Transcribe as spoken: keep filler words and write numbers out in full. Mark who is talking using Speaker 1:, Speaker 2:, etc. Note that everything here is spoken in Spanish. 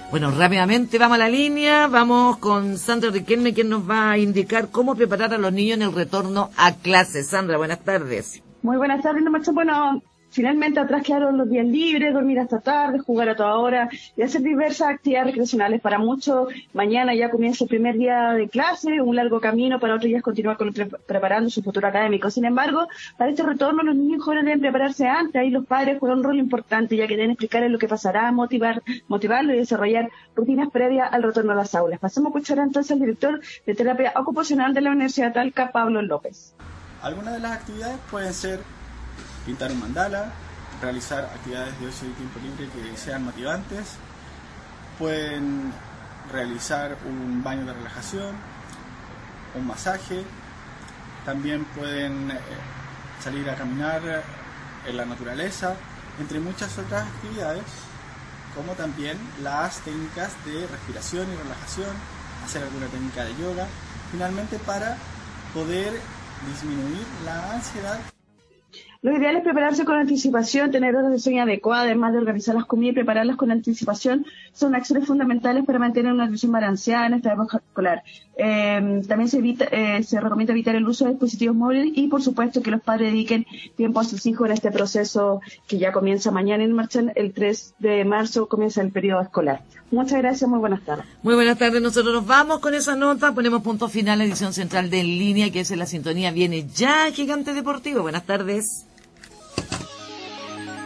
Speaker 1: Bueno, rápidamente vamos a la línea, vamos con Sandra Riquelme, quien nos va a indicar cómo preparar a los niños en el retorno a clases. Sandra, buenas tardes.
Speaker 2: Muy buenas tardes, no macho. Bueno, finalmente atrás quedaron los días libres, dormir hasta tarde, jugar a toda hora y hacer diversas actividades recreacionales. Para muchos, mañana ya comienza el primer día de clase, un largo camino, para otros ya es continuar con, pre preparando su futuro académico. Sin embargo, para este retorno los niños jóvenes deben prepararse antes, ahí los padres juegan un rol importante, ya que deben explicarles lo que pasará, motivar, motivarlo y desarrollar rutinas previas al retorno a las aulas. Pasemos a escuchar entonces al director de terapia ocupacional de la Universidad de Talca, Pablo López.
Speaker 3: Algunas de las actividades pueden ser pintar un mandala, realizar actividades de ocio y tiempo libre que sean motivantes, pueden realizar un baño de relajación, un masaje, también pueden eh, salir a caminar en la naturaleza, entre muchas otras actividades, como también las técnicas de respiración y relajación, hacer alguna técnica de yoga, finalmente para poder disminuir la ansiedad.
Speaker 2: Lo ideal es prepararse con anticipación, tener horas de sueño adecuadas, además de organizar las comidas y prepararlas con anticipación, son acciones fundamentales para mantener una nutrición balanceada en esta época escolar. Eh, también se, evita, eh, se recomienda evitar el uso de dispositivos móviles y, por supuesto, que los padres dediquen tiempo a sus hijos en este proceso que ya comienza mañana en marcha. El tres de marzo comienza el periodo escolar. Muchas gracias, muy buenas tardes.
Speaker 1: Muy buenas tardes, nosotros nos vamos con esa nota, ponemos punto final a la edición central de En Línea, que es en la sintonía, viene ya Gigante Deportivo. Buenas tardes.